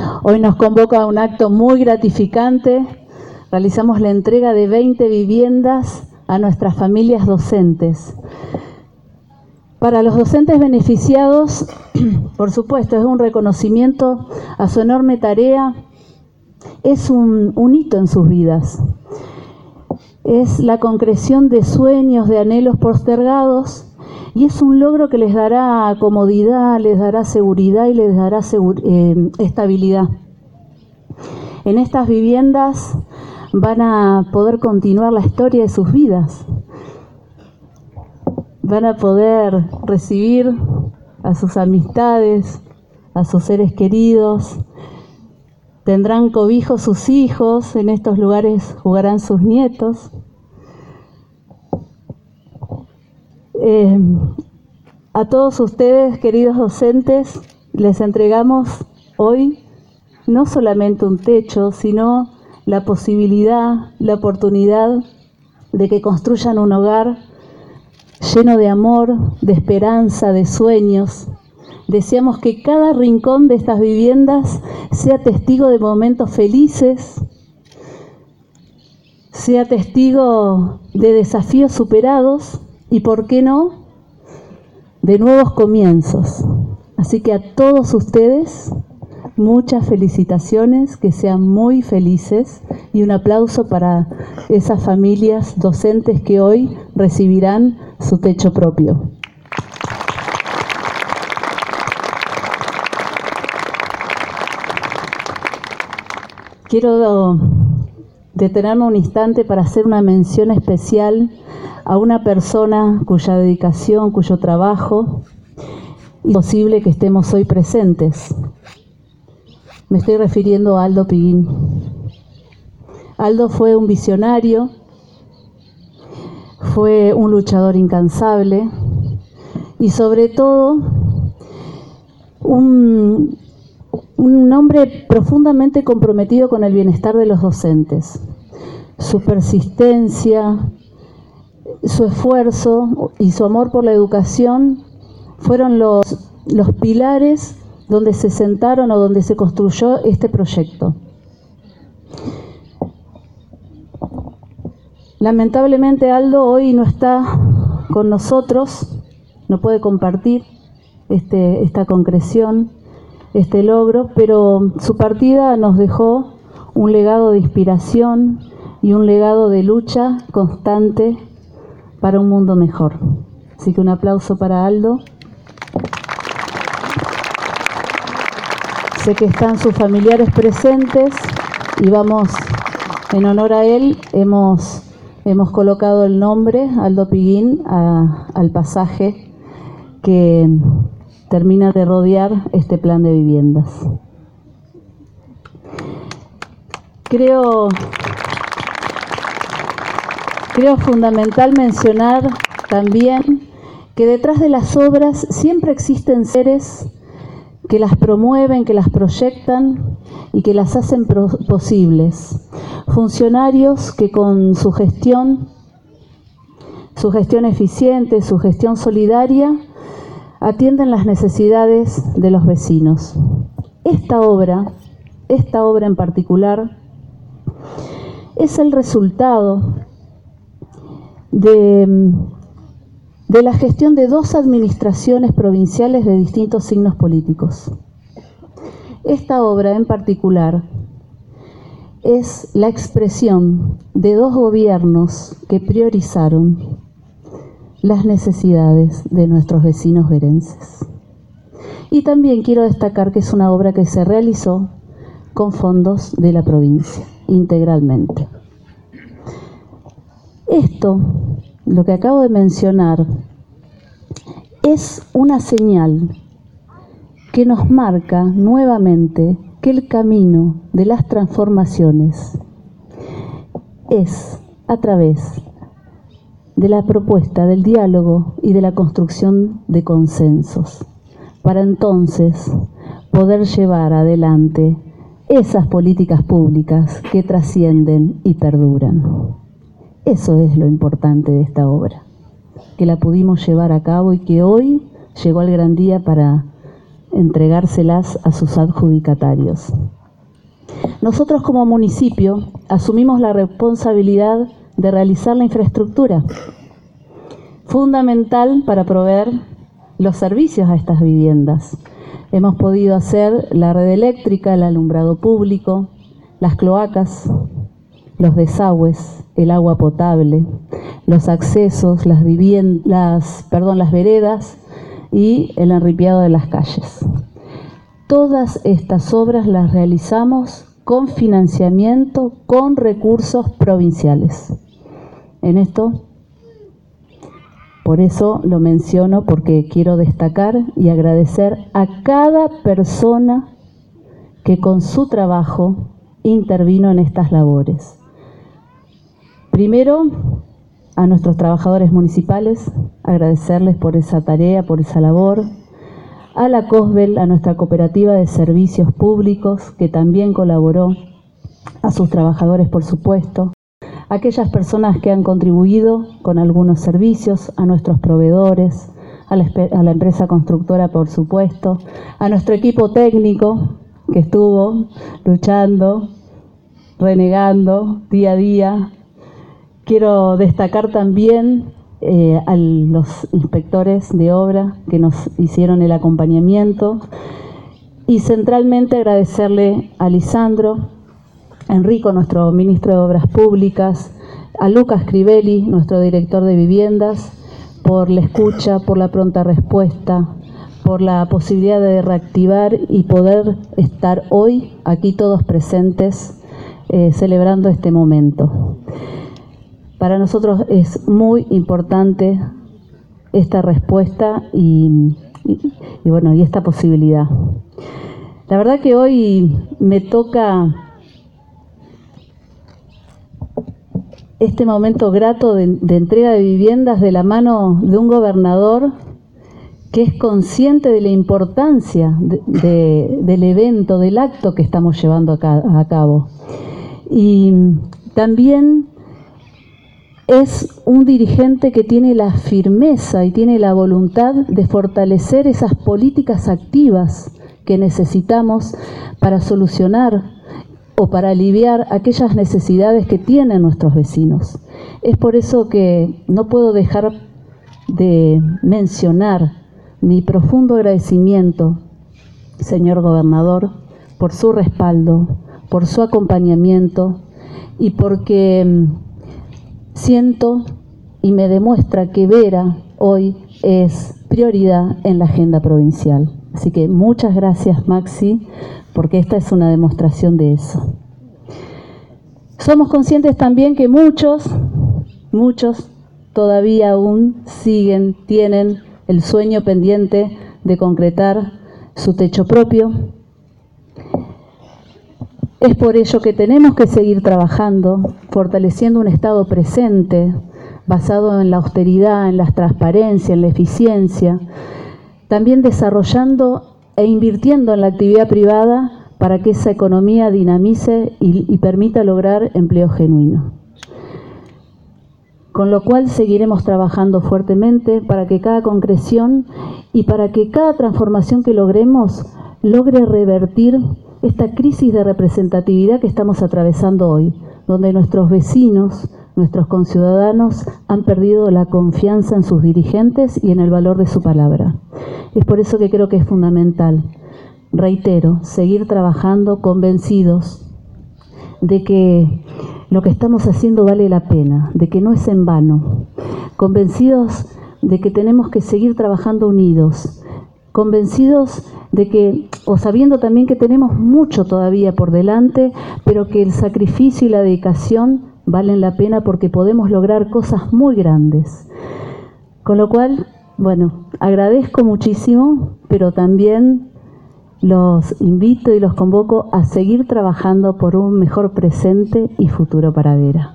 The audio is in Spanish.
Hoy nos convoca a un acto muy gratificante. Realizamos la entrega de 20 viviendas a nuestras familias docentes. Para los docentes beneficiados, por supuesto, es un reconocimiento a su enorme tarea, es un hito en sus vidas. Es la concreción de sueños, de anhelos postergados, y es un logro que les dará comodidad, les dará seguridad y les dará estabilidad. En estas viviendas van a poder continuar la historia de sus vidas. Van a poder recibir a sus amistades, a sus seres queridos. Tendrán cobijo sus hijos, en estos lugares jugarán sus nietos. A todos ustedes, queridos docentes, les entregamos hoy no solamente un techo, sino la posibilidad, la oportunidad de que construyan un hogar lleno de amor, de esperanza, de sueños. Deseamos que cada rincón de estas viviendas sea testigo de momentos felices, sea testigo de desafíos superados y, ¿por qué no?, de nuevos comienzos. Así que a todos ustedes, muchas felicitaciones, que sean muy felices y un aplauso para esas familias docentes que hoy recibirán su techo propio. Quiero detenerme un instante para hacer una mención especial a una persona cuya dedicación, cuyo trabajo es posible que estemos hoy presentes. Me estoy refiriendo a Aldo Piguín. Aldo fue un visionario, fue un luchador incansable y sobre todo un hombre profundamente comprometido con el bienestar de los docentes. Su persistencia, su esfuerzo y su amor por la educación fueron los pilares donde se sentaron o donde se construyó este proyecto. Lamentablemente Aldo hoy no está con nosotros, no puede compartir esta concreción, este logro, pero su partida nos dejó un legado de inspiración y un legado de lucha constante para un mundo mejor. Así que un aplauso para Aldo. Sé que están sus familiares presentes y vamos, en honor a él, hemos colocado el nombre, Aldo Piguín, al pasaje que termina de rodear este plan de viviendas. Creo fundamental mencionar también que detrás de las obras siempre existen seres que las promueven, que las proyectan y que las hacen posibles. Funcionarios que con su gestión eficiente, su gestión solidaria, atienden las necesidades de los vecinos. Esta obra en particular, es el resultado de la gestión de dos administraciones provinciales de distintos signos políticos. Esta obra en particular es la expresión de dos gobiernos que priorizaron las necesidades de nuestros vecinos verenses. Y también quiero destacar que es una obra que se realizó con fondos de la provincia, integralmente. Esto, lo que acabo de mencionar, es una señal que nos marca nuevamente que el camino de las transformaciones es a través de la propuesta del diálogo y de la construcción de consensos, para entonces poder llevar adelante esas políticas públicas que trascienden y perduran. Eso es lo importante de esta obra, que la pudimos llevar a cabo y que hoy llegó el gran día para entregárselas a sus adjudicatarios. nosotros como municipio asumimos la responsabilidad de realizar la infraestructura fundamental para proveer los servicios a estas viviendas. Hemos podido hacer la red eléctrica, el alumbrado público, las cloacas, los desagües, el agua potable, los accesos, las veredas y el enripiado de las calles. Todas estas obras las realizamos con financiamiento, con recursos provinciales. En esto, por eso lo menciono, porque quiero destacar y agradecer a cada persona que con su trabajo intervino en estas labores. Primero, a nuestros trabajadores municipales, agradecerles por esa tarea, por esa labor. A la COSBEL, a nuestra cooperativa de servicios públicos, que también colaboró, a sus trabajadores, por supuesto, a aquellas personas que han contribuido con algunos servicios, a nuestros proveedores, a la empresa constructora, por supuesto, a nuestro equipo técnico, que estuvo luchando, renegando día a día. Quiero destacar también a los inspectores de obra que nos hicieron el acompañamiento y centralmente agradecerle a Lisandro Enrico, nuestro ministro de Obras Públicas, a Lucas Crivelli, nuestro director de viviendas, por la escucha, por la pronta respuesta, por la posibilidad de reactivar y poder estar hoy aquí todos presentes celebrando este momento. Para nosotros es muy importante esta respuesta y esta posibilidad. La verdad que hoy me toca este momento grato de entrega de viviendas de la mano de un gobernador que es consciente de la importancia del evento, del acto que estamos llevando a cabo. Y también es un dirigente que tiene la firmeza y tiene la voluntad de fortalecer esas políticas activas que necesitamos para solucionar o para aliviar aquellas necesidades que tienen nuestros vecinos. Es por eso que no puedo dejar de mencionar mi profundo agradecimiento, señor gobernador, por su respaldo, por su acompañamiento y porque siento y me demuestra que Vera hoy es prioridad en la agenda provincial. Así que muchas gracias, Maxi, porque esta es una demostración de eso. Somos conscientes también que muchos todavía aún tienen el sueño pendiente de concretar su techo propio. Es por ello que tenemos que seguir trabajando, fortaleciendo un Estado presente, basado en la austeridad, en la transparencia, en la eficiencia, también desarrollando e invirtiendo en la actividad privada para que esa economía dinamice y permita lograr empleo genuino. Con lo cual seguiremos trabajando fuertemente para que cada concreción y para que cada transformación que logremos logre revertir esta crisis de representatividad que estamos atravesando hoy, donde nuestros vecinos, nuestros conciudadanos han perdido la confianza en sus dirigentes y en el valor de su palabra. Es por eso que creo que es fundamental, reitero, seguir trabajando convencidos de que lo que estamos haciendo vale la pena, de que no es en vano, convencidos de que tenemos que seguir trabajando unidos, convencidos de que, o sabiendo también que tenemos mucho todavía por delante, pero que el sacrificio y la dedicación valen la pena porque podemos lograr cosas muy grandes. Con lo cual, agradezco muchísimo, pero también los invito y los convoco a seguir trabajando por un mejor presente y futuro para Vera.